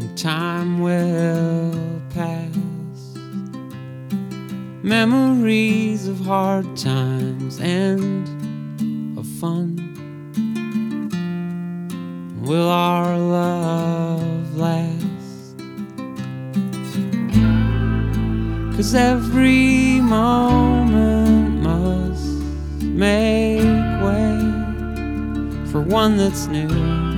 and time will pass. Memories of hard times and of fun. Will our love last? 'Cause every moment must make way for one that's new.